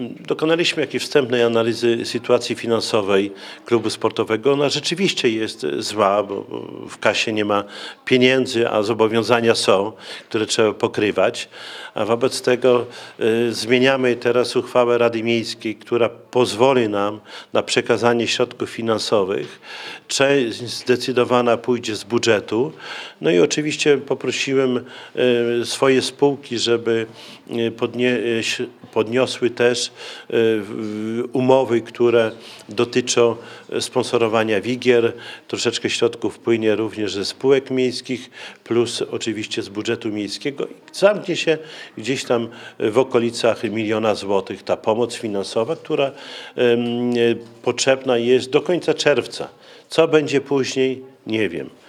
Dokonaliśmy jakiejś wstępnej analizy sytuacji finansowej klubu sportowego. Ona rzeczywiście jest zła, bo w kasie nie ma pieniędzy, a zobowiązania są, które trzeba pokrywać. A wobec tego zmieniamy teraz uchwałę Rady Miejskiej, która pozwoli nam na przekazanie środków finansowych. Część zdecydowana pójdzie z budżetu. No i oczywiście poprosiłem swoje spółki, żeby podniosły też umowy, które dotyczą sponsorowania wigier. Troszeczkę środków płynie również ze spółek miejskich, plus oczywiście z budżetu miejskiego. Zamknie się gdzieś tam w okolicach 1 000 000 złotych ta pomoc finansowa, która potrzebna jest do końca czerwca. Co będzie później, nie wiem.